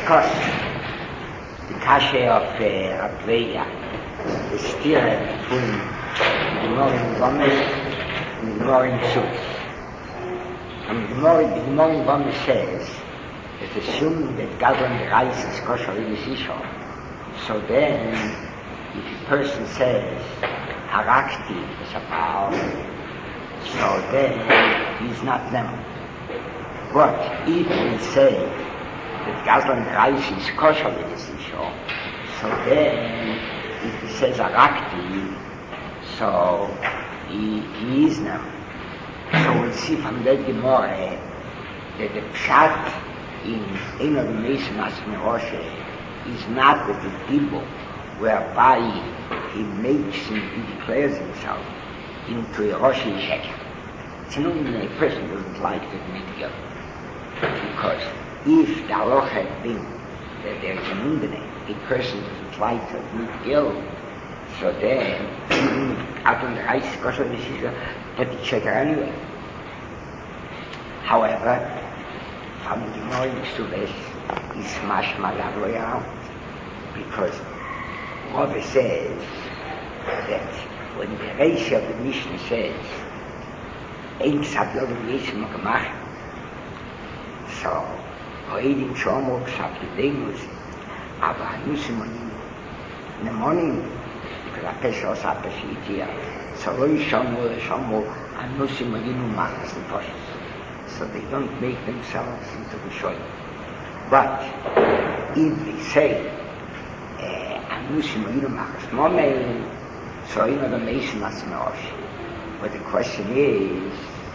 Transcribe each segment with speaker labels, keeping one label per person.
Speaker 1: discuss the kasha of Ableya, the steer between the Gemara in Gomes and the Gemara in Sus. And the Gemara in Gomes says that assuming that Gadol the rice is kosher in the Isha, so then if a person says Harakti is a Baal, so then he's not them. But if we say that Gazlan Reis is kosher with this issue, so then if he says Arakti, so he is now. So we'll see from that Gemara that the Pshat in Ein of the Meismas Meroshe is not that the people whereby he makes and he declares himself into a Roshi Sheker. It's not even a person doesn't like to admit guilt. Because if the halacha had been that there is an indene, a person doesn't like to admit guilt, so then even out on the rice kosher decision that it's Sheker anyway. However, from the Gemara in Suves is mashma the other way around. Because Rabbi says that when the Reish of the Mishnah says Ein Ksab Yodem Yisem Gemach, so Hoidim Shomo Ksab Yedemus, aber Anusim Onim Nemonim, because Apesha Osa Apesha Yitia, so Loi Shomo Anusim Onim Umachas Nefoshes. So they don't make themselves into the Shoyim. But if they say Anusim Onim Umachas Momein, so you know the Mason as Merosh. But the question is,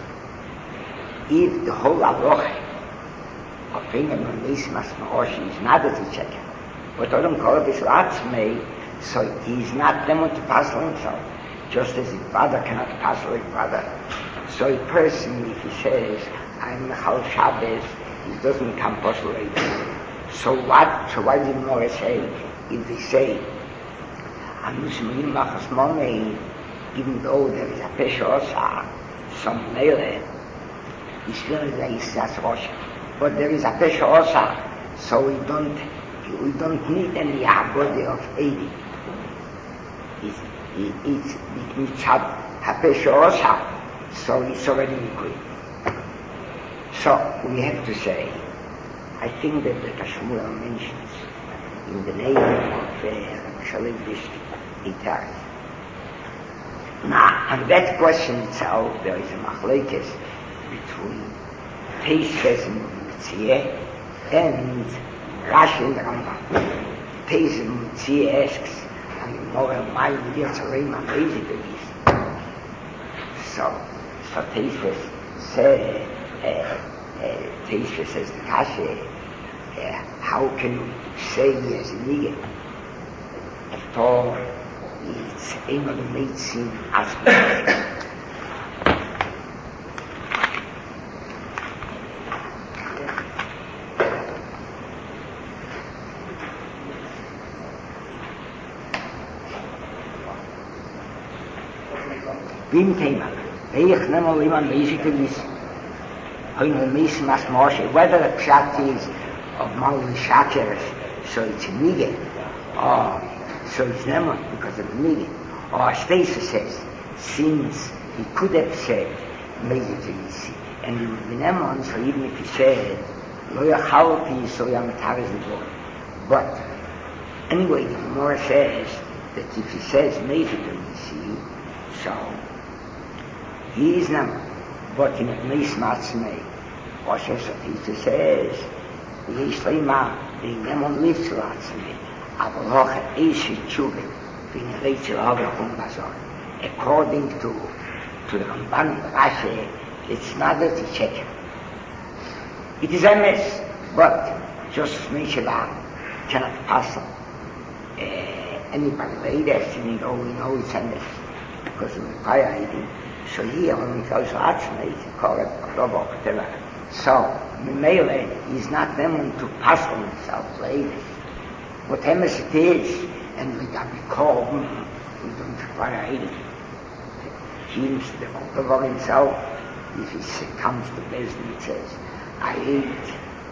Speaker 1: if the whole halacha of being a Mason as Merosh is not a checker, but Adam Korab is Ratzmei, so he is not them to pass on himself, just as his brother cannot pass on his brother. So a person, if he says, I'm Mechal Shabbos, he doesn't come postulate. So why did the Gemara say, if they say, even though there is a pesha osa, some mele, is still as Rosh. But there is a pesha osa, so we don't need any abode of 80. It's a pesha osa, so it's already good. So we have to say, I think that the Shmuel mentions in the name of Shalom Bishti, Itari. Now, on that question itself, there is a machlekes between Teishes and Mutzieh and Rashi and Rambam. Teishes and Mutzieh asks, and the moral mind will say, amazing to this. So Teishes says the Kashe, how can you say he has a nigger? After all, it's ein of the medicine aspect. Bim Thema, ich nehme jemand basic to this. Whether the pshat is of Malvi Shakers, so it's a nigger, or so it's Nemon because of the nigger, or Stacey says, since he could have said, Mezitisi, and he would be Nemon, so even if he said, Lo Yachalti, so Yamataris the boy. But anyway, the Gemara says that if he says Mezitisi, so he is Nemon. But in a Meis Matzmei, Rosh Hashanah says, Yishlema, the Nemon lives to Latzmei, Avalocha Eishi Chubin, being a Rachel Avachum Bazar. According to the Ramban Rashi, it's not that he check. It is a mess, but just Mesheva cannot pass on. Anybody later, we know it's a mess because of the fire eating. So here, when we go to Atzmei, it's called it Robo, whatever. So, Mele is not them to pass on themselves later. Whatever it is, and we got to call we don't fire eating. He the himself, if he comes to business, he says, I ate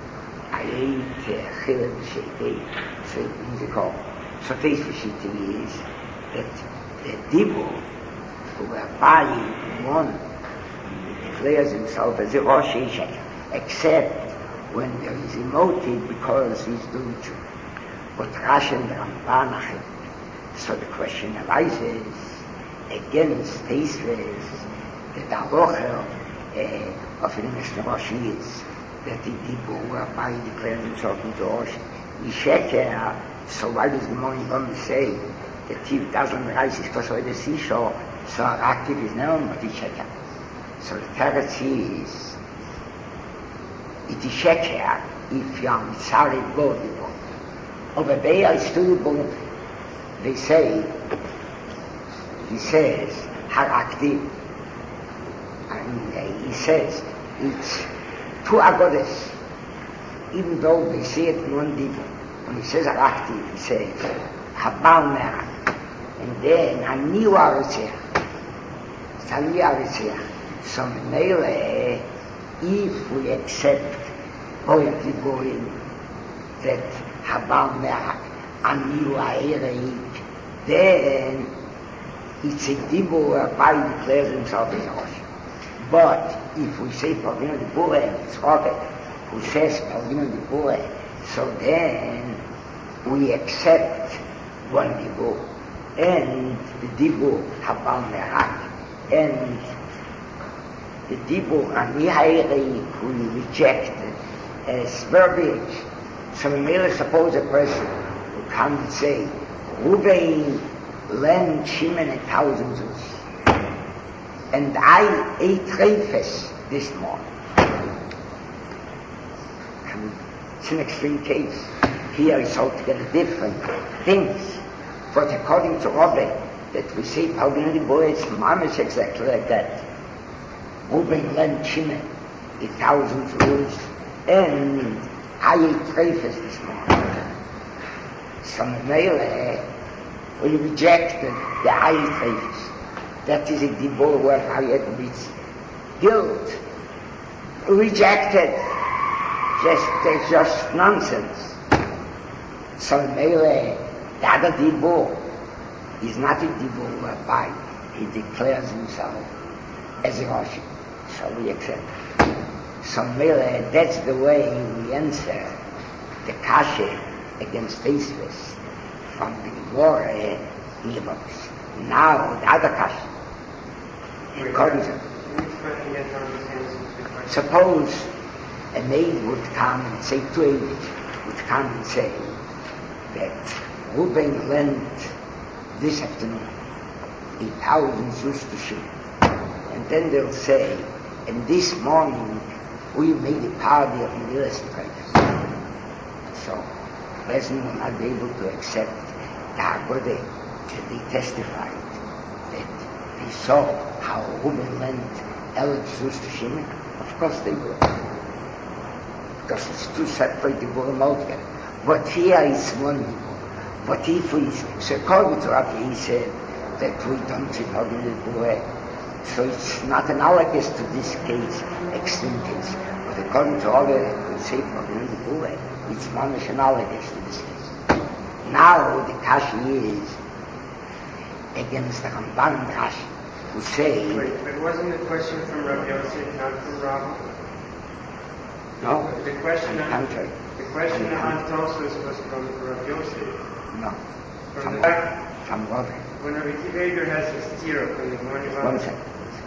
Speaker 1: I ate chiled shitty, so musical. So this shitty is that the Dibur, who were buying one, declares himself as a Rosh Hashanah, except when there is a motive because he's doing Jew. But Rashi and Ramban, so the question arises against Teisves, that the halacha of the Mishnah Rashi is that the people who are buying declares himself into Rosh Hashanah. So why does the morning going to say the thief doesn't rise because of the seashore, so active is known but it's sheker? So the teretz is it is sheker if you are sorry body. Over there is still they say, he says haraktiv, and he says it's 2 agodes, even though they say it in one people. When he says haraktiv, he says habal merak, and then ani aritziach. It's ani aritziach. So mele, if we accept boy diborim that habal merak ani aireit, then it's a dibur whereby he declares himself as Rosh. But if we say Pagino de Bure, it's Robert who says Pagino de Bure, so then we accept one dibur, and the dibur habal merak, and the dibur ani aireit we rejected as verbiage. So we may suppose a person who can say, Ruben lent Shimon 1,000 zuz, and I ate treifes this morning. And it's an extreme case. Here is altogether different things. But according to Robin, that we say, Pagin the boy, it's mamish exactly like that. Ruben lent Shimon 1,000 zuz, and I ate treifes this morning. So we rejected the eye treifes. That is a dibur where I admits guilt. Rejected. Just nonsense. So the other dibur is not a dibur whereby he declares himself as a Rosh. So we accept. So that's the way we answer the kasha against Teisves from the Gemara Yevamos. Now the other kasha. Suppose a maid would come and say to Eivish, would come and say that Ruben lent this afternoon 1,000 zuz to Shimon, and then they'll say, and this morning we made a party of Milas Treifes. So the person will not be able to accept the Haggadah that they testified that they saw how Ruben lent 1,000 zuz to Shimon. Of course they will, because it's two separate diburim altogether. But here is one dibur. But if we, so according to Rabbi, he said that we don't see Pagin dibur, so it's not analogous to this case, extreme case. But according to Rabbi, we say Pagin dibur, it's mamish analogous to this case. Now the kashi is against the Ramban and Rashi, who say...
Speaker 2: Wait, but wasn't the question from Rabbi Yosef, not from Rabbi?
Speaker 1: No,
Speaker 2: the question
Speaker 1: on the contrary.
Speaker 2: The question on Tosfos was from Rabbi Yosef.
Speaker 1: No,
Speaker 2: From
Speaker 1: Rabbi.
Speaker 2: When Rabbi Kiva has his tira from the morning
Speaker 1: One second.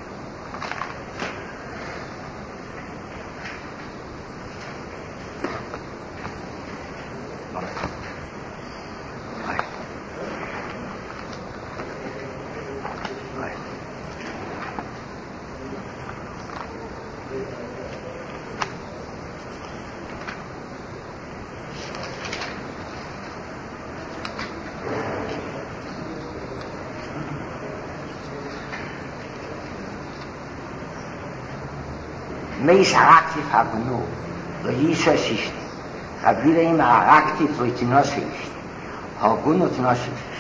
Speaker 1: Meis haraktiv habnu, lo yisha shishti. Chavireim haraktiv lo yitinosi ishti. Hagunot nosi ishti.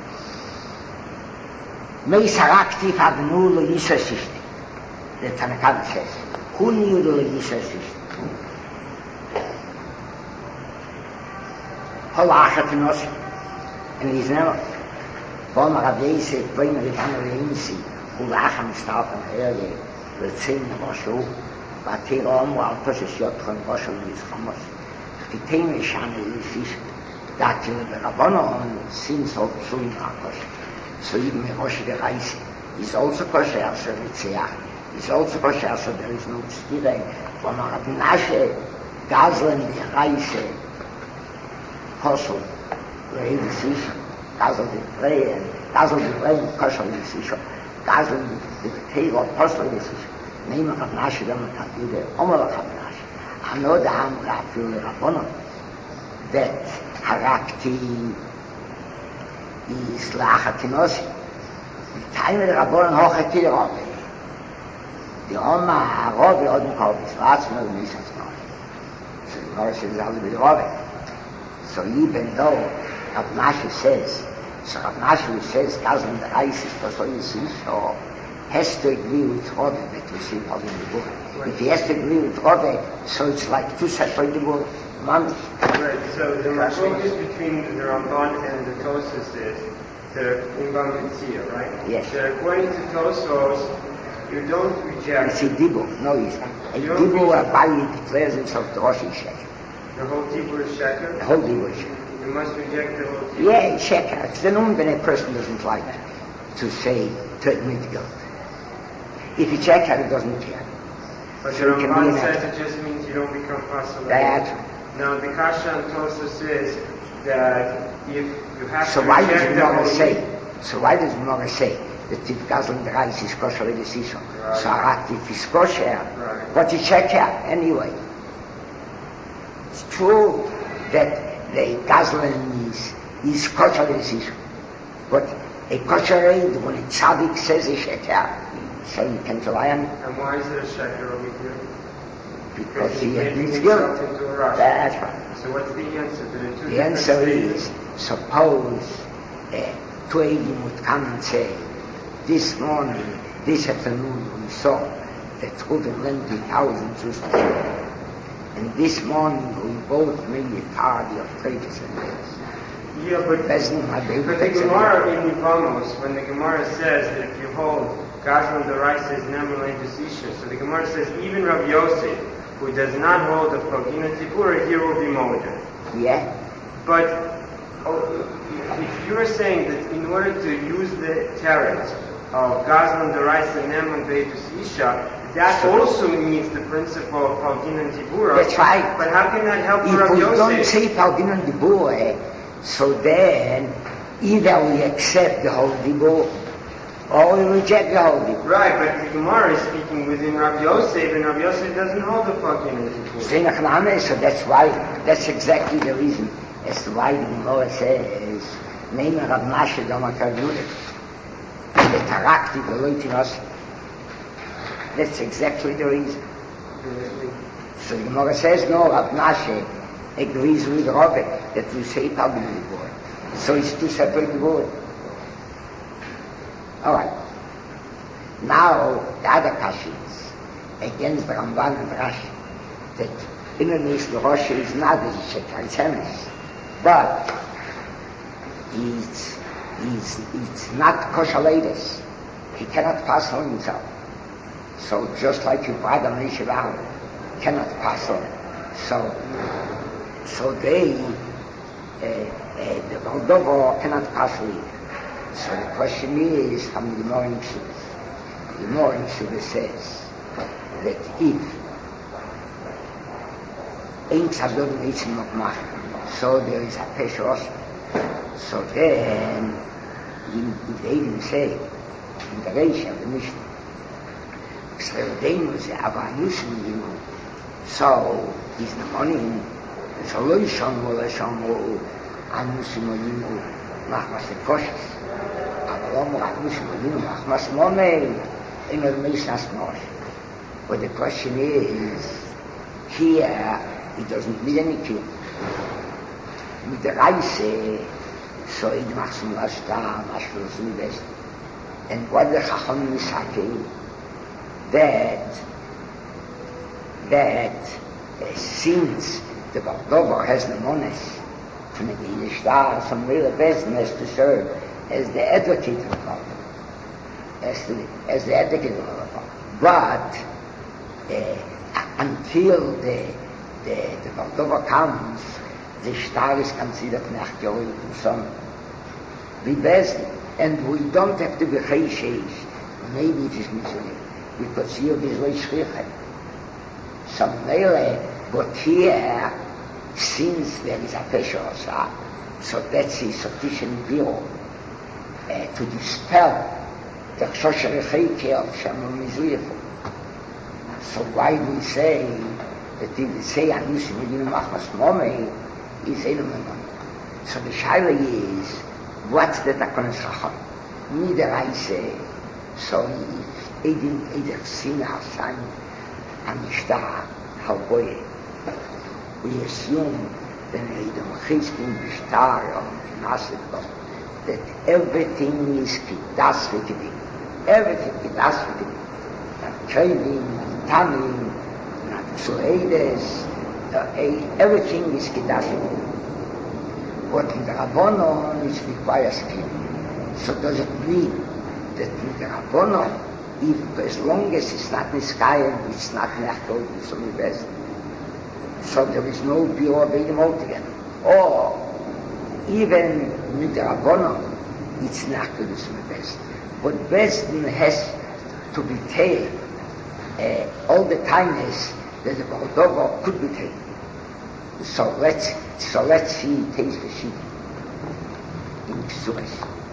Speaker 1: Meis haraktiv habnu lo yisha shishti. The Tanakh says, who knew lo yisha shishti? halachat in us, and he's never. When Rabbi Yosef, when we can see, who lachen start on early, will sing the Moshe, but he all was a shot from Moshe with his Hamas. The thing is, that the Rabbanon seems so soon Akos. So even Moshe the Reise is also kosher, so Ritziach. Is also kosher, so there is no stire. When Rabbi Nashe, Gazlan the Reise, Kosel, where he is Gazlan the Brei, Gazlan the Brei, Kosher is Isha. Gazlan the Teva, Kosel is Isha. Name of Rabbi Nashe, then we can do the Omer of Rabbi Nashe. I know the Amra from the Rabbanon that Harakti is Lachat in us. The time of the Rabbanon Hochet to the Rabbi. The Oma Rabbi Odin called this last one of the Mishnah's Rabbi. So the Gemara says it has to be the Rabbi. So even though Rabbi Nashe says, Gazlan the Reis is Kosel Yisisho, has to agree with Rabbi that we see all in the book. If he has to agree with Rabbi, so it's like two separate book.
Speaker 2: Right, so the focus between the Ramban and the Tosfos is the Imbam Mitzia, right?
Speaker 1: Yes.
Speaker 2: So according to Tosfos, you don't reject...
Speaker 1: It's a Dibur, no, it's a Dibur whereby he declares himself the Rosh Sheker.
Speaker 2: The whole Dibur is Sheker?
Speaker 1: The whole Dibur is Sheker.
Speaker 2: You must reject the whole Dibur?
Speaker 1: Yeah, it's Sheker. It's the noon when a person doesn't like to say, to admit guilt. If it's Sheker, he doesn't care.
Speaker 2: But the Ramban says it just means you don't become possible.
Speaker 1: That's
Speaker 2: Now, the Kasha on Tosfos is that if you have
Speaker 1: so
Speaker 2: to
Speaker 1: why
Speaker 2: reject the whole
Speaker 1: So why does Gemara say that if Gazlan the Reis is kosher with the Sishon? So Arat, if he's kosher, what is Sheker anyway? It's true that the Gazlan is kosher with the Sishon. But a kosher aid, when a tzaddik says a Sheker, so you can rely on it.
Speaker 2: And why is it a Sheker over here?
Speaker 1: Because he admits
Speaker 2: himself
Speaker 1: guilt.
Speaker 2: into a rush.
Speaker 1: That's right.
Speaker 2: So what's the answer?
Speaker 1: The answer is, suppose two Eidim would come and say, this morning, this afternoon, we saw that Reuven lent 1,000 Zuz to Shul. And this morning, we both made a party of traitors and theirs.
Speaker 2: Yeah, but the Gemara in Yevamos, when the Gemara says that if you hold Gazlan the Reis is Neman Leidusisha, so the Gemara says even Rabbi Yosef, who does not hold the Pagina Tipura, here will be Moda.
Speaker 1: Yeah.
Speaker 2: But if you're saying that in order to use the teretz of Gazlan the Reis and Neman Leidusisha, that also needs the principle of Pagina Tipura.
Speaker 1: That's right.
Speaker 2: But how can that help
Speaker 1: if
Speaker 2: Rabbi
Speaker 1: we
Speaker 2: Yosef?
Speaker 1: Don't say Pagina Tipura, so then either we accept the whole Dibur or we reject the whole Dibur.
Speaker 2: Right, but the Gemara is speaking within Rabbi Yosef, and Rabbi Yosef doesn't hold the Pagina Tipura.
Speaker 1: So that's exactly the reason as to why the Gemara says, Name Rav Nashe Dama Kavule, the Tarakti Veloitin Os. That's exactly the reason. So the Gemara says, no, Rav Nashe agrees with Rabbi that we say Pagina Tipura. So it's two separate words. All right. Now the other kashis against the Ramban and Rashi that innermost the Rosh is not a Sheker, it's Emes, but it's not kosher ladies. He cannot pass on himself. So just like your brother Moshe Aaron cannot pass on. So they the Moldovo cannot pass on. So the question is from the morning Shuvah. The morning Shuvah says that if Ein Tzadod Eitzim Mokmach, so there is a Pesha. So then, they even say, in the Reish of the Mishnah, Ksrevodenu ze Avanusim Yimu, so is the morning, so lo yishomu lo yishomu Anusim Yimu Machmas Lekoshes. But the question is, here it doesn't need any key. With the Reise, so it makes him best. And what the Chacham is saying, that since the Bardover has the mones from the Yiddish star, some real business to serve as the advocate of the Baldur, as the advocate of the Baldur. But until the Baldur comes, the star is considered nachgeholt in summer. We best, and we don't have to be chayshish. Maybe it is misery, because here is way schrichen. Some mele, but here, since there is a pesha osa, so that's a sufficient view to dispel the chosher chayke of Shamon Mizuyefu. So why do we say that if we say Anusim Medina Machmas Momei is Elumenon? So the shaila is, what's the Takonis Chacham? Neither I say, so if Eider Sina Hassan Amishta Halboye, we assume that Eider Cheskin Bishtar or Nasidlo, that everything is Kidas V'Kedim. Everything Kidas V'Kedim. Training, Tanim, Natsuedes, everything is Kidas V'Kedim. But in the Rabbonon it requires Kim. So does it mean that in the Rabbonon, if as long as it's not Niskayim, it's not Nechkod, it's only best. So there is no Biur Beidim altogether. Or even with the Rabbonon, it's Nechkod, it's only best. But Besdin has to be taken all the times that the Baldur could be taken. So let's see taste the sheep in Ksuras.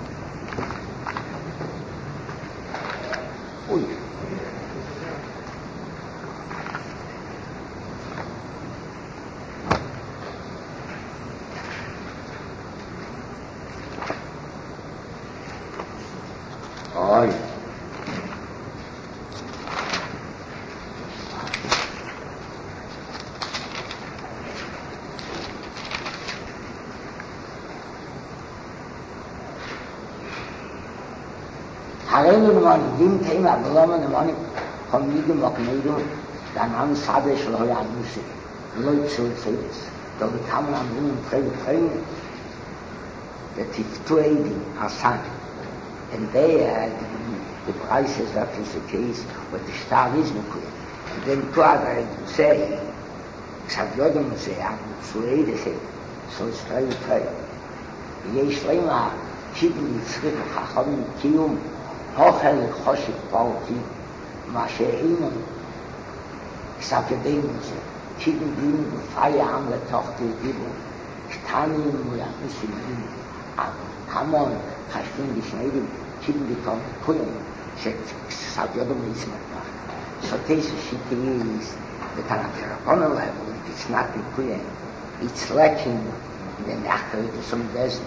Speaker 1: Dem Thema Blumen im Mann von Midem und Midem, dann haben Sade schon heute an Musik. Leute so vieles. Da kann man am Blumen fragen, that if 280 are sunk, and there the prices that is the case, but the star is not clear. And then two other say, Xaviodom say, so 80 say, so it's very fair. Yesh Lema, Kibli, Tzrik, Chacham, Kiyum, Hochel Choshik Balki, Mashe Inon, Sakedemus, Kidden Blim, Fire am der Tochter Gibu, Stanim, Musimin, Hamon, Hashvin Geschneidin, Kidden become Pulim, Sakedemus Ismat. So this shit is the Tanakh level, it's not in Pulim, it's lacking in the Nachtel to some desert.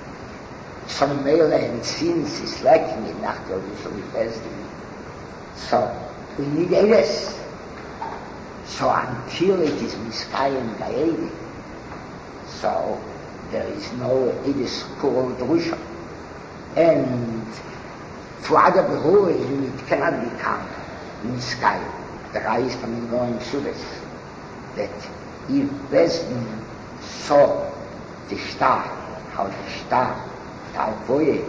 Speaker 1: Some male and sins is lacking in Nachtel usually best. So we need Eres. So until it is Miskayim by Eidi, so there is no Eres Kuro Drusha. And to other Berurim it cannot become Miskayim. The rise from the going Sudas. That if Besdin saw the star, how the star Talvoye,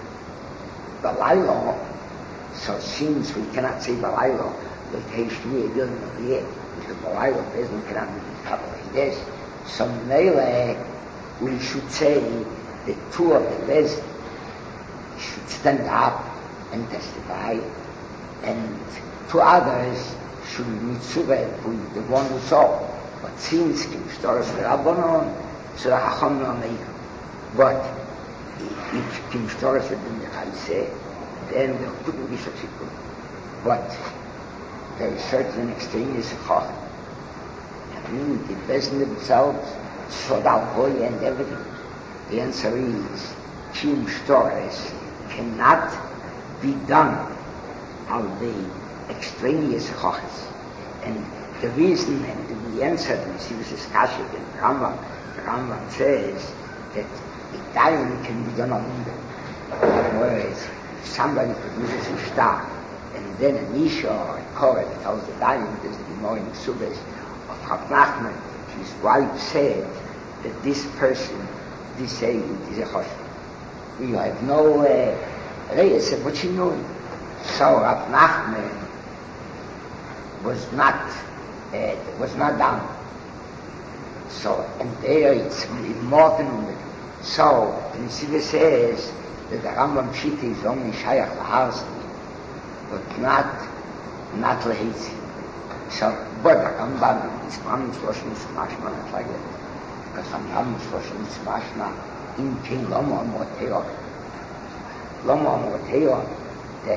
Speaker 1: Balaylo, so since we cannot say Balaylo, but Heishmi Edil Novie, because Balaylo Besdin cannot be covered like this, so Mele, we should say the two of the Besdin should stand up and testify, and two others should mitzvah with the one who saw. But since Kim Shtoros Rabbanon, so the Hacham no Meir. But if Kim Shtoros had been the Chaise, then there couldn't be such a thing. But there is certain extraneous Chacham. I mean, the Bezdin themselves, Sodal Hoy and everything. The answer is, Kim Shtoros cannot be done of the extraneous Chachas. And the reason and the answer to this Kashik and the Rambam says that the diamond can be done on Umbel. In other words, if somebody produces a star, and then a Nisha or a Korah tells the diamond, there's the Gemara in the Subes of Rav Nachman, his wife said that this person this is a chosh. You have no reyes of what you know. So Rav Nachman was not down. So, and there it's more than so. The Nesiva says that the Rambam Shita is only Shayach Laharsi, but not Lahizi. So, but the Rambam is Rambam's Loshen is Mashma, not like that. Because Rambam's Loshen is Mashma in King Lomo Amoteo. Lomo Amoteo that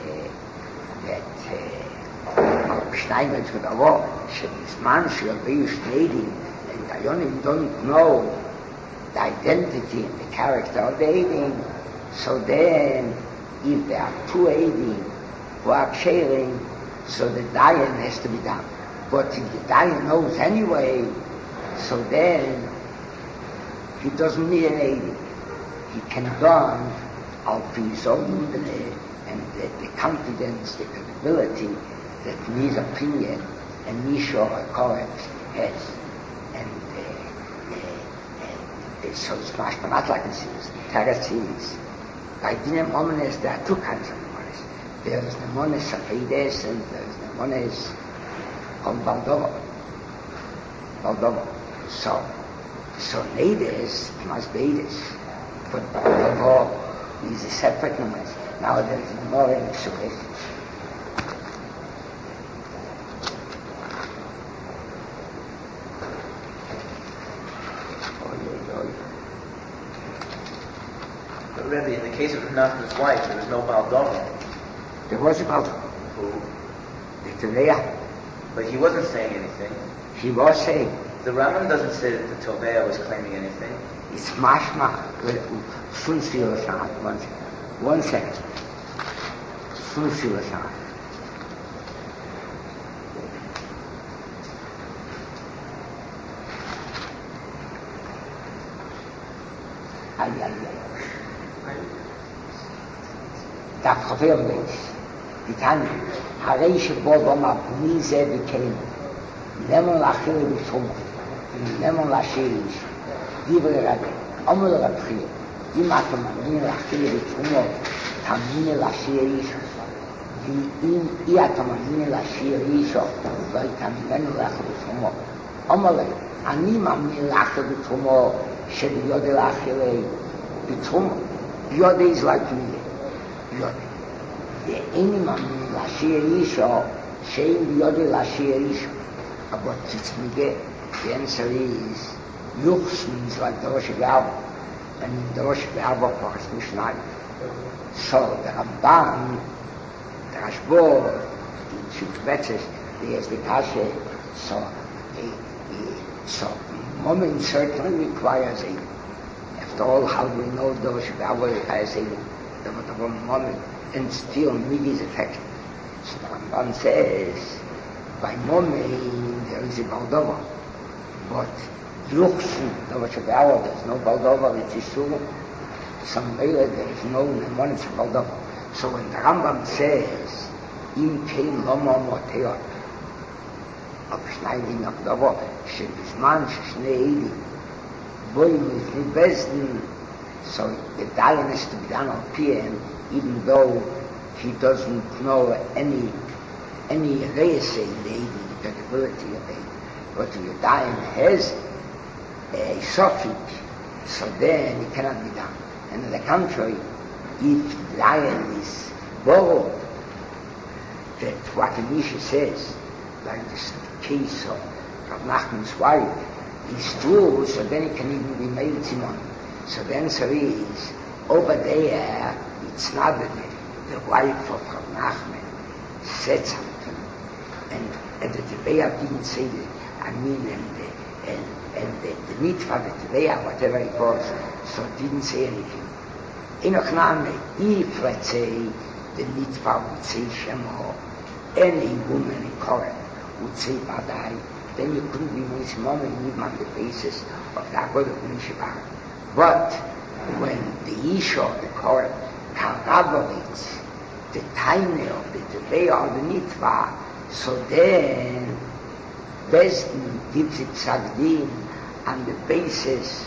Speaker 1: Schneider to the law, Shemizman, Shilvi, Schneidim, and Dayonim don't know the identity and the character of the Eidim, so then, if there are two Eidim who are sharing, so the Dayan has to be done. But if the Dayan knows anyway, so then, he doesn't need an Eidim. He can run out to his own and the confidence, the credibility that his opinion and Misha Korex has. And so it's not like this is. Teretz is. By Dinem Omenes, there are two kinds of Nemones. There is Nemones Safeides and there is Nemones on Baldovo. So Neides must be this. But Baldovo is a separate Nemones. Now there is more in Exubesis.
Speaker 3: Rebbe, in the case of Nachman's wife, there was no Baldova.
Speaker 1: There was a Baldova.
Speaker 3: Who?
Speaker 1: The Tovea.
Speaker 3: But he wasn't saying anything.
Speaker 1: He was saying.
Speaker 3: The Rambam doesn't say that the Tovea was claiming anything.
Speaker 1: It's mashma. One second. Da Prophet Beis, die Tanja, הרי שבו בומר, מי זה בקיינו, למון לאכיל בתחומו, למון להשאיר איש, דברי רבי, אומר לרבחי, אם אתה מאמין להכיל בתחומו, תאמין להשאיר איש, ואם אתה מאמין להשאיר איש, לא תאמין להכיל בתחומו. אומר לי, אני מאמין להכיל בתחומו, שביודע להכיל בתחומו. ביודע is like me. The enemy Lashir Isha, Shane Biodi Lashir Isha. But it's Miguel. The answer is Yuchs means like the Rosh Gabo. And in the Rosh Gabo, of course, Mishnah. So the Ramban, the Rashbo, the Shukvetzes, there's the Kashe. So moment certainly requires a. After all, how do we know the Rosh Gabo requires a moment? And still Migi is effective. So the Ramban says, by moment there is a Baldova, but Yuchsu, the Rosh Hashanah, there is no Baldova, it is true. Some later there is no Nemonis Baldova. So when the Rambam says, Im Kein Loma Moteot, of Schneidim Akdavo, Shebizman Shneidi, Boim Lifni Bezdin, so the Dayan has to be done on PM, even though he doesn't know any reise in the credibility of it. But if the Dayan has a suffix, so then it cannot be done. And on the contrary, if the Dayan is bold, that what the Misha says, like this case of Rav Nachman's wife, is true, so then it can even be made Simon. So the answer is, over there, it's not that the wife of Rav Nachman said something, and the Teveya didn't say that, and the mitzvah, the Teveya, whatever it was, so it didn't say anything. Enoch Name, if, let's say, the mitzvah would say Shemo, any woman in Korah would say Badai, then you couldn't be Mitzvah even on the basis of the Agod of Mishabah. But when the Isha of the Korah Karabovitz, the tiny of the Teveya of the mitzvah, so then Besdin gives it Sagdin on the basis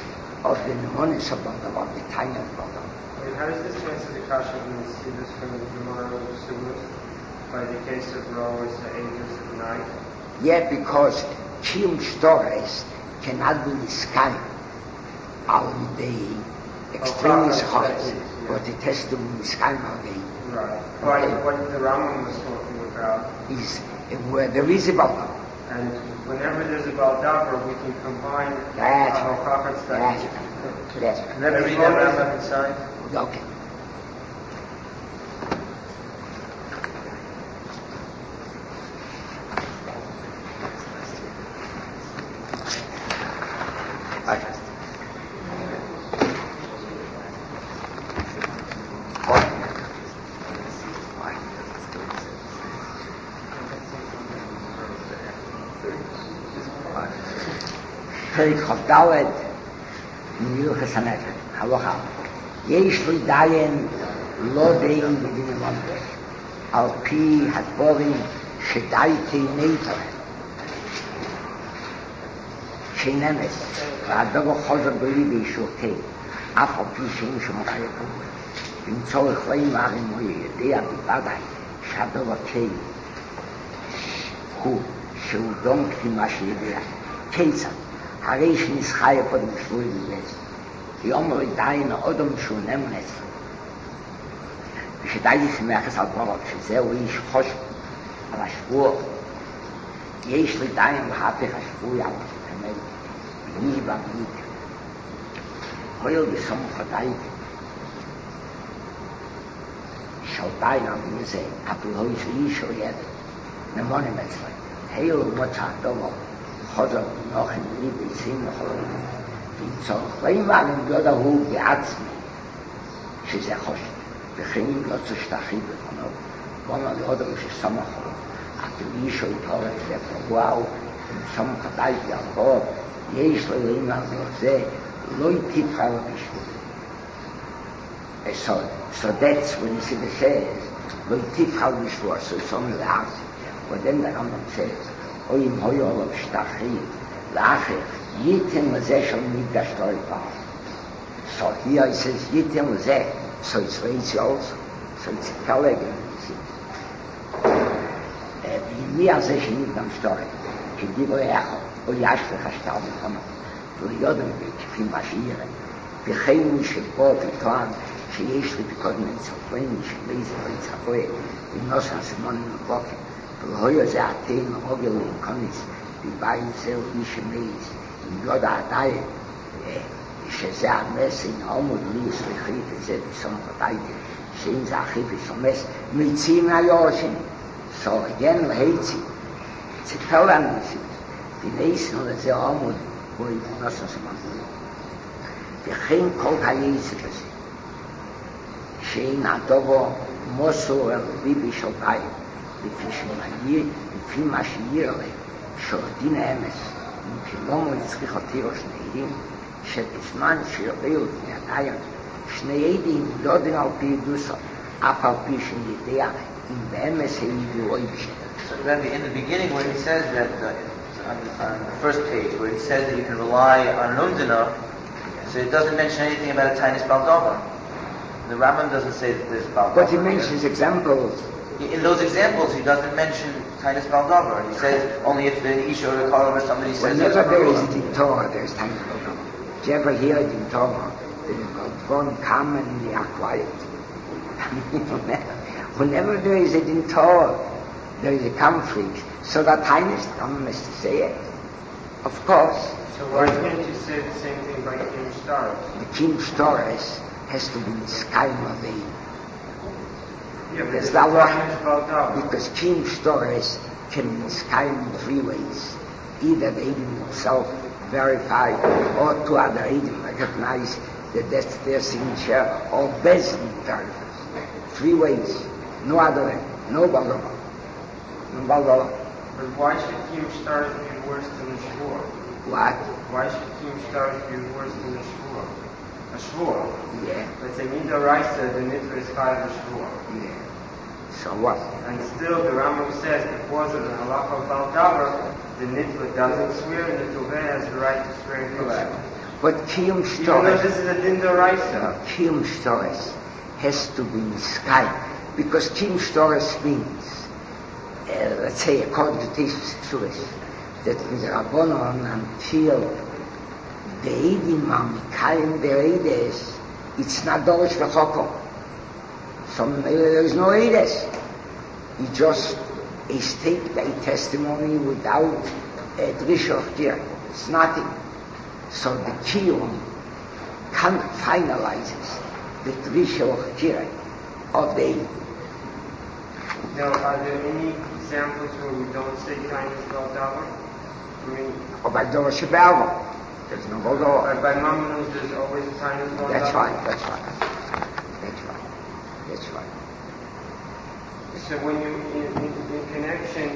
Speaker 1: of the Nemonis of Baldavar, the tiny of Baldavar.
Speaker 2: How does this answer the question when we see this from the Gemara of Sumas? By the case of Roe, it's the angels of night?
Speaker 1: Yeah, because Kiyum Stores cannot be Niskayim al the extremist hearts, but it has to be Niskayim al the.
Speaker 2: Right. What the Rambam was talking about
Speaker 1: is where there is a Baldavar.
Speaker 2: And whenever there's a Baldavar, we can combine
Speaker 1: That's
Speaker 2: Hokachat studies.
Speaker 1: That's
Speaker 3: Can I read that Rambam inside?
Speaker 1: Okay. פרק כ"ד מהלכות הנפש, הלכה. יש לדיין לא דין בדין המדרש, על פי הדברים שדייתי נטר, שנמס, והדבר חוזר בלי בישותי, אף על פי שאין שום ראיה קבוע. אם צורך לא ימרים הוא יודע בוודאי שהדבר כן הוא שהוא דום כפי מה שידע. כיצד? הרי שנסחי קודם שבוי לבס. יאמר ידיין אדם שהוא נמנס. ושדי ישמחס על דבריו, שזהו איש חושב על השבוע. יש לידיין להפך השבוי על השתמל. בני ובנית. הויל בסמוך הדייק. שעדיין על זה, אבל לא יש איש או ידע. נמונים אצלם. היו מוצא דובר. חוזר נוחם לי ביצים לחולים. ויצורך לא ימלם יודע הוא בעצמי, שזה חושב. וכן לא צשתחי בפניו. בונה לאודם שסמך לו. אפילו אישו יתהורף לפרועו, וסמך עדיין יעבור. יש לו ימלם לזה, לא יתבחר בשביל. So that's when you see the says, לא יתבחר בשביל, so it's only the house. But then the Rambam says, או אם היו עליו שטחי, לאחר, ייתן לזה של מקדש תורת פעם. So here it says, ייתן לזה, so it's lazy also, so it's elegant. ומי הזה שמקדש תורת, כדיבו אחד, או ישלך השטר בפניו, ויודם כפי מה שיראה, וכן מי שבו וטוען שיש לי בקודם מצפויים, שבאיזה לא יצפוי, ונוסן סימון מבוקר, והוא זה עתים עוגל לקוניס, ובאים זהו איש המייס, עם יוד העדיין, שזה המס אין עומד לי סליחי, וזה בסום חדאי, שאין זה הכי וסומס, מיצים היורשים, so again להיצי, ציפל אנוסים, ונייסנו לזה עומד, בו יבנוסו סמנדו. וכן כל היצי בזה, שאין הדובו מוסו אל ליבי של בית, לפי מה שיהיה עליהם, שעודין האמס, וכלומו יצריך אותי או שני עדים, שבזמן שיובאו בני עדיין, שני עדים יודעים על פי ידוסו, אף על פי שידע, אם באמס העידו או יבשל.
Speaker 3: So Rabbi, in the beginning where he says that, on the first page, where he says that you can rely on an umdana, so it doesn't mention anything about a tainis baldavar. The Rambam doesn't say that there's baldavar.
Speaker 1: But he mentions examples.
Speaker 3: In those examples, he doesn't mention Tainus Baldavar. He says only if the Isha or the Kalav or somebody says
Speaker 1: whenever there is it in Torah, there is Tainus Baldavar. Did you ever hear it in Torah? That the Baldavar come and they are quiet. Whenever there is it in Torah, there is a conflict. So that Tainus comes to say it. Of course.
Speaker 2: So why can't you say the same thing by King Stars?
Speaker 1: The King Stars has to be in the sky of the
Speaker 2: Yeah,
Speaker 1: because King Stores can be sky in three ways. Either the Eden himself verified, or two other Eden recognize that that's their signature, or Bezdin verifies. Three ways. No other way. No Baldavar. No Baldavar.
Speaker 2: But why should King Stars be worse than the Shvur?
Speaker 1: What?
Speaker 2: Why should King Stars be worse than the Shvur? A Shvur.
Speaker 1: Yeah.
Speaker 2: Let's say Nida Raisa, the Nitra is 5 a Shvur.
Speaker 1: Yeah. So what?
Speaker 2: And still the Rambam says because of the halacha of Baldavar, the Nitra doesn't swear and the Toveh has the right to swear himself.
Speaker 1: But Kiyum
Speaker 2: Even though
Speaker 1: Shtoris,
Speaker 2: this is a din d'oraisa.
Speaker 1: Kiyum Shtoris has to be in the sky, because Kiyum Shtoris means, let's say, according to Tesis Tzulis, that in the Rabbanon until the Eidim are Mikayim the Eides, it's not Dorish V'Chokom. So there is no Eides. He just state a testimony without a Drisha of Tir. It's nothing. So the Kiyum finalizes the Drisha of Tir of the Eidim.
Speaker 2: Now, are there any examples where we don't say Tainus Baldavar? I mean,
Speaker 1: Or by Dorish V'Alva. There's no Baldavar.
Speaker 2: by Mamanus there's always Tainus Baldavar?
Speaker 1: That's right.
Speaker 2: So when you, in connection,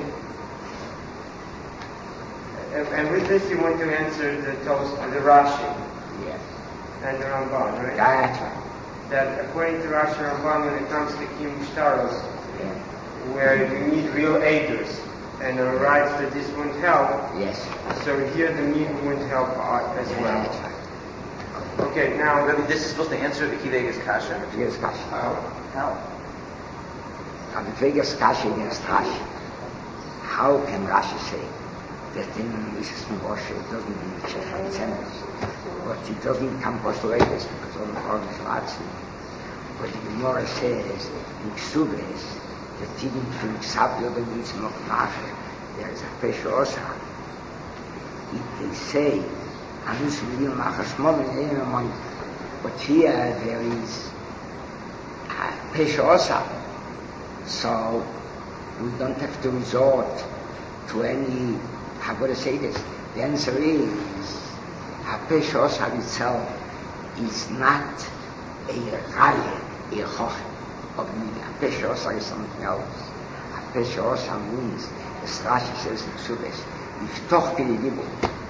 Speaker 2: and with this you want to answer the Rashi
Speaker 1: Yes.
Speaker 2: and the Ramban, right?
Speaker 1: That's right.
Speaker 2: That according to Rashi and Ramban, when it comes to Kiyum Shtaros,
Speaker 1: Yeah.
Speaker 2: where you need real aiders, and it writes that this won't help,
Speaker 1: Yes.
Speaker 2: so here the meat won't help as well.
Speaker 1: That's right.
Speaker 2: Okay, now,
Speaker 3: Rabbi, this is supposed to answer the Kivegas Kasha?
Speaker 1: Yes, Kashi.
Speaker 3: How?
Speaker 1: And the Vegas Kashi against Rashi. How can Rashi say that in Mrs. Moshe it doesn't mean the Shechem Tzemes, but it doesn't come postulated because all the Org is Latsi. But the Gemara says in Ksubes that even from Ksavio the Mitzvah of Macher there is a Pesha Osa. They say Anus Milim Machas Momen, but here there is a Pesha Osa. So we don't have to resort to any, how would I say this? The answer is, Hapesh Osar itself is not a Raya, a Choch of Midah. Hapesh Osar is something else. Hapesh Osar means, as Rashi says in Ksubes, Yiftoch Kilidibo,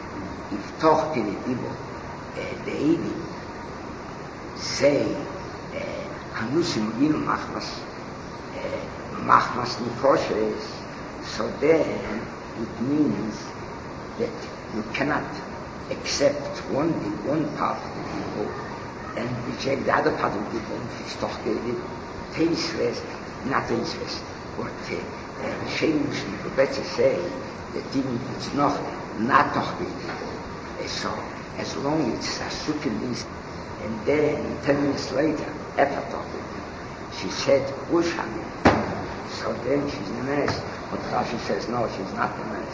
Speaker 1: the Eidim say, Hanusim Gino Machmas Nefoshes, so then it means that you cannot accept one part of the people and reject the other part of the people. It's toch Teisves, not Teisves, but Shemush people better say that even if it's not toch so as long as it's a sukkah and then 10 minutes later, after talking, she said, Usham. So then she's in a mess. But Rashi says, no, she's not in a mess.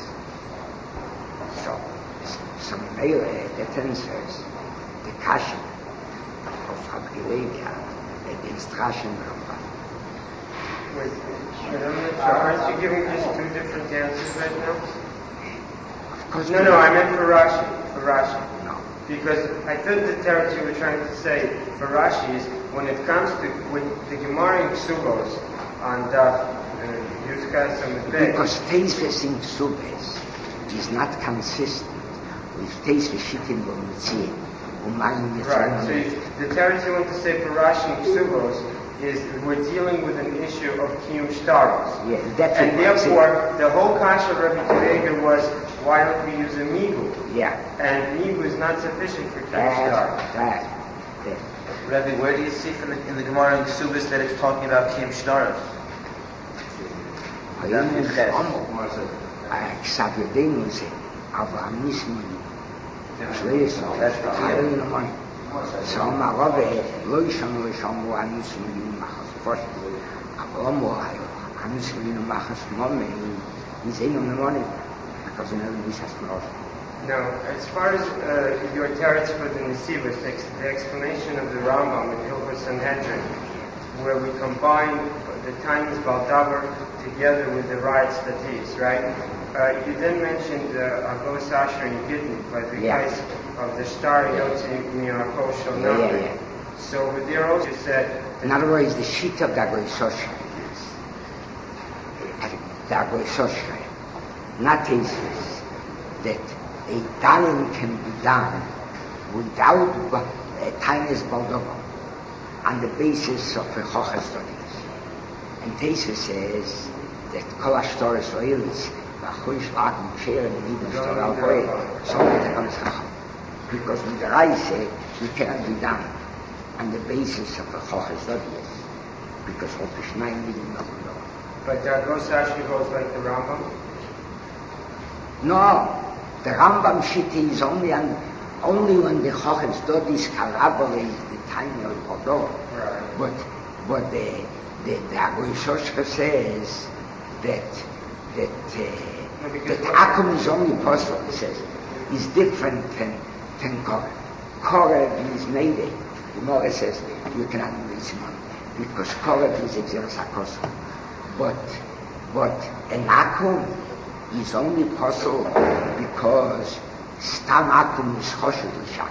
Speaker 1: So Meire, that answers the Kasha of Abgilevia against Rashi and Ramban.
Speaker 2: wait, aren't you giving just two different answers right now?
Speaker 1: Of course.
Speaker 2: No, I meant for Rashi.
Speaker 1: No.
Speaker 2: Because I thought the teretz you were trying to say for Rashi is when it comes to with the Gemara in Ksubos on Daf Yudkas and Mezbeh.
Speaker 1: Because Teisves in Ksubes is not consistent with Teisves Shittim B'Mitzim.
Speaker 2: Right, so the teretz you want to say for Rashi in Ksubos is we're dealing with an issue of Kiyum Shtaros.
Speaker 1: Yeah, that's
Speaker 2: and therefore, the whole kasha of Rabbi Kiveger was, why don't we use a migu?
Speaker 1: Yeah.
Speaker 2: And migu is not sufficient for Kiyum Shtaros.
Speaker 1: Right.
Speaker 3: Rabbi, where do you see in the Gemara in Ksubis that it's talking about Kiyum Shtaros?
Speaker 1: Ksavyodeinu זה, אברהם ניסמן, so Marove, לא ישנו לשמו הניסמן מחס, אבל הניסמן מחס מומן, מזינו ממוני, because in every ניס הסמרות.
Speaker 2: Now, as far as your teretz for the Nesivos, the explanation of the Rambam in Hilchos Sanhedrin, where we combine the Tainis Baldavar together with the rights that is, right? You then mentioned Agos Asher and Gittin, but because of the Shtar Yotzi Miyakol Shel Nafri. So there also said...
Speaker 1: In other words, the sheet of the Agos Asher is the Agos Asher, not cases that a Dalim can be done without a Tainis Baldavar on the basis of a Chocha studies. And Teisha says that Kol HaShtor Israelis V'Achoy Shlak M'Sher and Yidin Shtor Al-Koy so that the Chacham. because with the Reise, it cannot be done on the basis of the Choches Dodies, because of the Shnayim Midim Nochdor.
Speaker 2: But Rosh Rashi holds like the Rambam?
Speaker 1: No, the Rambam Shitti is only when the Choches Dodies corroborate the time of Nochdor.
Speaker 2: Right.
Speaker 1: But the Agoy says that Akum is only possible, it says, is different than Korah. Korah is made it. The Gemara says you cannot release him on because Korah is Exeris HaKosov. But an Akum is only possible because Stam Akum is Choshev L'Shach.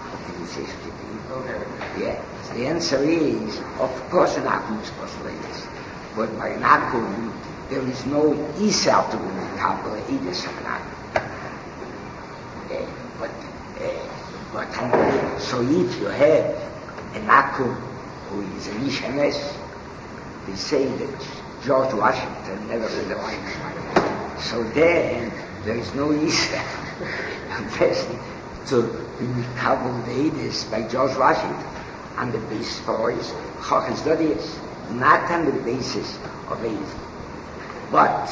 Speaker 2: Okay.
Speaker 1: Yeah. The answer is, of course, an Akum is possible, yes. But by an Akum, there is no Isar to be Kabbalah, Edis of an Akum. So if you have an Akum who is an Ishanes, they say that George Washington never read the Bible. So then, there is no Isar to be Kabbalah, the Edis by George Washington. On the basis for his Choches Dodies, not on the basis of Eid. But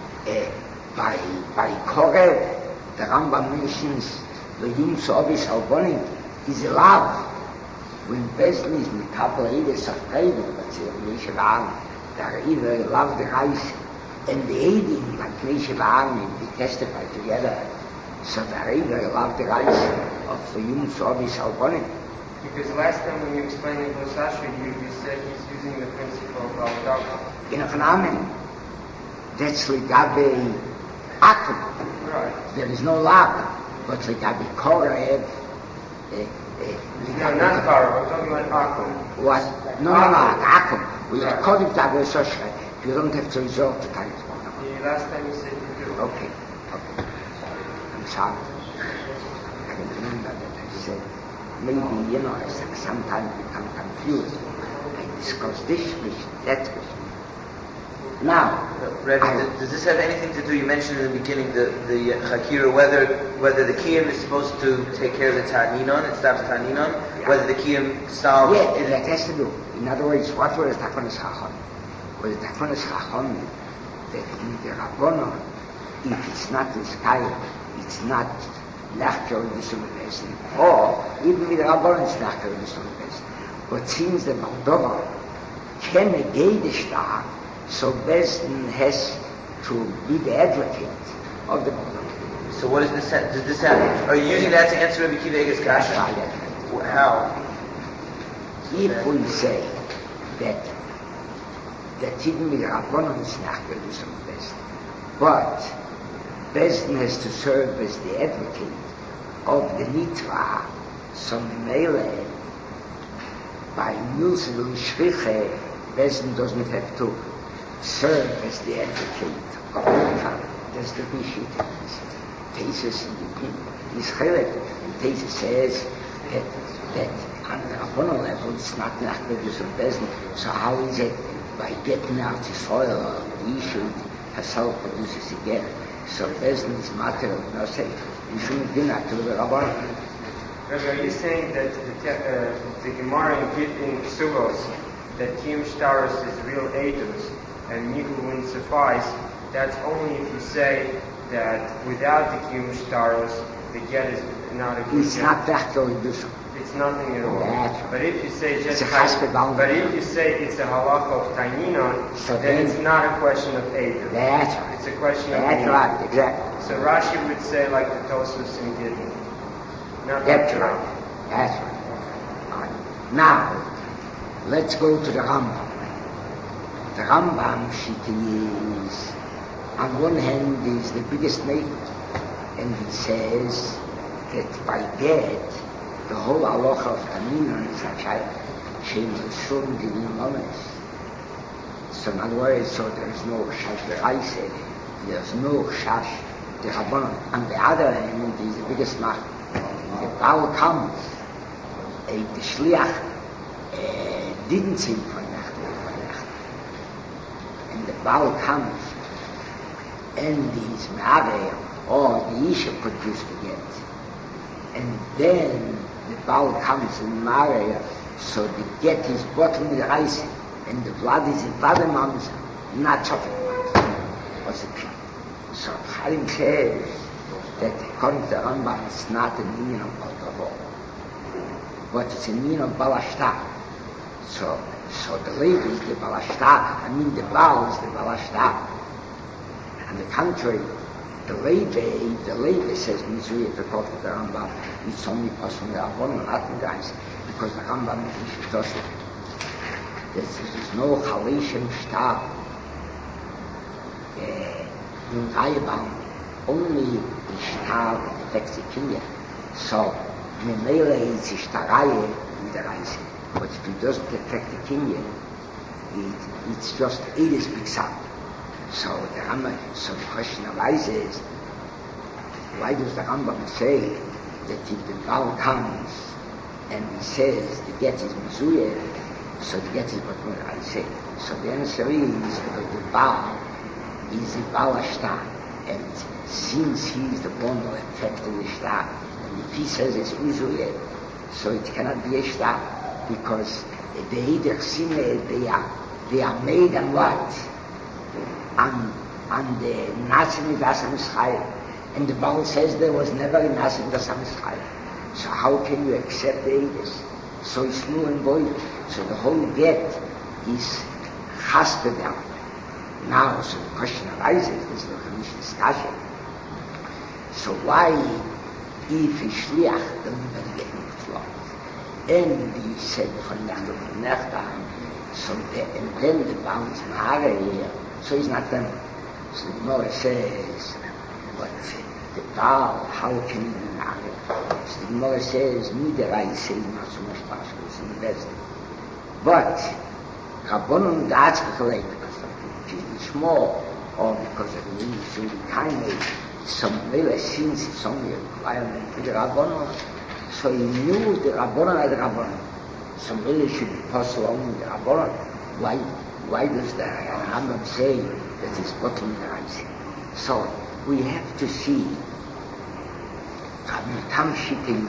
Speaker 1: by Korah, the Rambam mentions the Yom Sovis Albonim is allowed when Bezdin is Mikabel Eides of Kaidin, but the Yeshiva they're either allowed the Reis and the Eidim, like Yeshiva Army, they testify together, so they're either allowed the Reis of the Yom Sovis Albonim.
Speaker 2: Because last time when you explained the Glosasha, you said he's using the principle of Al-Dawah.
Speaker 1: In a phenomenon, that's Ligabe Akum.
Speaker 2: Right.
Speaker 1: There is no lab, but Ligabe Korah.
Speaker 2: No, not Korah, I'm talking about Akum.
Speaker 1: What? No, Akum. We are calling it Glosasha. You don't have to resort to time.
Speaker 2: Last time you said you do.
Speaker 1: Okay. I'm sorry. I can remember that I said. Maybe, I sometimes become confused. I discuss this question, that question. Now,
Speaker 3: Rebbe, does this have anything to do? You mentioned in the beginning the Chakira, whether the Kiyum is supposed to take care of the Tarninon, it stops Tarninon, whether the Kiyum solves.
Speaker 1: Yeah, that has to do. In other words, what was the Takonis Chachon? Was the Takonis Chachon that in the Rabbonon, if it's not the sky, it's not Nachker in the Bezdin, or even with the Rabban it's Nachker in the Bezdin. But since the Moldova can negate the star, so Bezdin has to be the advocate of the Moldova.
Speaker 3: So what is this? Does this happen? Are you using that to answer Rabbi Kiva Eger's kasha? How?
Speaker 1: If we say that even with the Rabban it's Nachker in the Bezdin, but Bezdin has to serve as the advocate of the mitzvah, so Mele, by Nusel Shriche, Bezdin doesn't have to serve as the advocate of the mitzvah. That's the Bishit. Tesis is Chelet, and Tesis says that on the Rabbanah level it's not Nachbedus of Bezdin. So how is it by getting out the soil, the issue herself produces again? So Bezdin is matter of no say. You shouldn't be not to the Rabban.
Speaker 2: Rabbi, are you saying that the Gemara in Ksuvos, that Kiyum Shtaros is real Eidos, and Mihu wouldn't suffice, that's only if you say that without the Kiyum Shtaros, the get is not a good
Speaker 1: It's
Speaker 2: get.
Speaker 1: not that going to do.
Speaker 2: It's nothing at all.
Speaker 1: That's
Speaker 2: But if you say just
Speaker 1: but
Speaker 2: if you say it's a halacha of Taininon,
Speaker 1: so
Speaker 2: then it's not a question of Eidos.
Speaker 1: That's right.
Speaker 2: It's a question of
Speaker 1: That's
Speaker 2: Eidos.
Speaker 1: right, exactly.
Speaker 2: So Rashi would say like the Tosfos in Gittin.
Speaker 1: That's right. That's right. Now, let's go to the Rambam. The Rambam Shita is, on one hand, is the biggest maker, and he says that by that, the whole halacha of Taminon is a child. She's the shum the Imamis. So in other words, so there is no Shash B'Raise, there's no Shash the Rabbanon. On the other hand, is the biggest matter. The Baal comes, the Shliach didn't say for Nacht, and the Baal comes, and the Ismael or the Isha produced the get, And then the Baal comes in Maria, so the get is bottled with rice, and the blood is in blood mounds, not chocolate mounds. What's the pure? So Chaim says that according to the Rambam, it's not a meaning of Baltavor, but it's a meaning of Balashta. So the Levi is the Balashta, the Baal is the Balashta. On the contrary, the Levi says, Mizuya, if according to the Rambam, it's only possible to have one, not in guys, because the Rambam is Shitoshik. There's no Chalishim Shtab in Rayabam, only the Shtab affects the Kinyan. So, Memele is Ishtaraye in the Reise. But if it doesn't affect the Kinyan, it's just Edis Bixam. So the question arises, why does the Rambam say that if the Baal comes and he says the get is Mizuye, so the get is what I say? So the answer is that the Baal is a Baal Ashta, and since he is the one who affected the Shta, and if he says it's Mizuye, so it cannot be a Shta, because the Eider Sine, they are made on what? On the Nasim Dasam Israel. And the Baal says there was never a Nasim Dasam Israel. So how can you accept the Eides? So it's null and void. So the whole get is Chaspedel. Now, so the question arises, this is the Hamish discussion. So why, if a Shliach doesn't get in the floor, and he said from Nechtam, so and then the Baal is Mahara here, so he's not done. So the Gemara says, but the Baal, how can he be married? So the Gemara says, neither I say not so much partial, it's in the best. But Rabbanon that's because it's more, or because of the needs in the kind of some real since it's only a requirement for the Rabbanon, so he knew the Rabbanon as the Rabbanon. Some really should be possible only the Rabbanon. Why does the Rambam say that it's bottom rice? So we have to see Tam Shitting.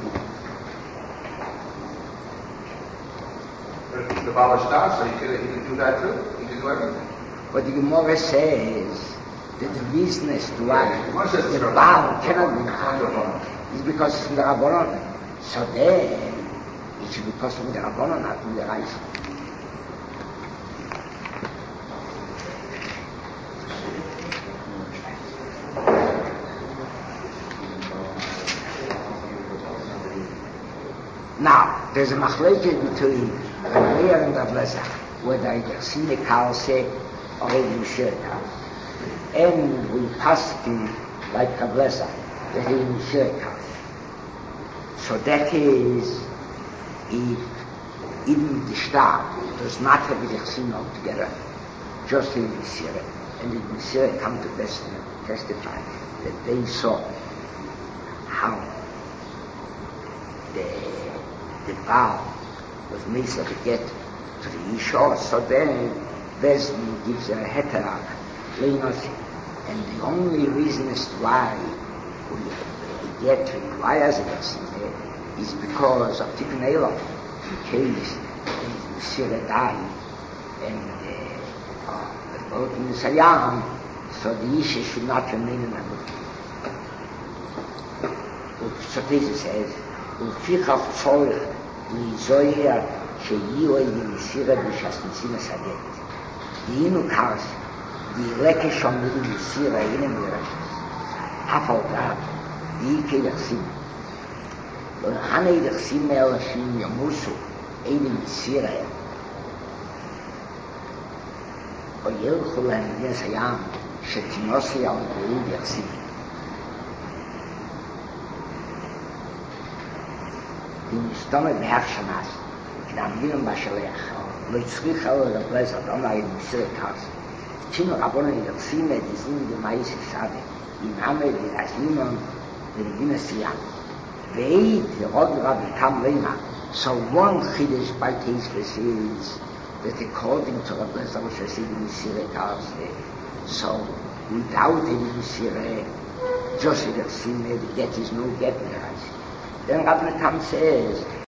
Speaker 4: The Baal Ashta, so he can do that too? He can do everything.
Speaker 1: But the Gemara says that the reason as to why the Baal cannot be married is because it's in the Rabbanon. So then it should be possible in the Rabbanon, not in the rice. Now, there's a machlekes between Rav Meir and Rav Lezer, whether it's in the Kalse or in the Shirka. And we pass him like Rav Lezer, that is in the Shirka. So that is, if even the Shtar does not have the Chsin altogether, just in the Sirah, and the Sirah come to testify that they saw how the Baal was made to get to the Isha, so then Bezdin gives a heterak, Leinosi. And the only reason as to why we get requires a Chsin is because of Tikkun Elam, in case the Sirah died, and both in the Sayam, so the Isha should not remain in the Mut. So this says, ולפיכך צורך להיזוהר שיהיו עם מסירה בשסנסין הסגת. דהינו קרס, דהילקה שומרים מסירה אינם לרשס. אף על דעת, דהי כלחסים. ולכן הידחסים מאלשים ימוסו אינם מסירה. או ילכו להם בנס הים, שתינוסי על גאול יחסים. אם מסתומת בהכשנס, כדאמרים בשלח, לא יצריך על הרבלזר, לא אמר עם מסיר קרס. תשינו רבונו ירסים לדיזים במאיס סבא, עם עמד ועזימון ולבין עשייה. ואית לרוד רבי תם לימה, so one chiddush by Tosfos is that according to Rabbi Lezer which I see in Mesirah Karse, so without any Mesirah, just the get is no get in the rice. Then Rabbi Tam says,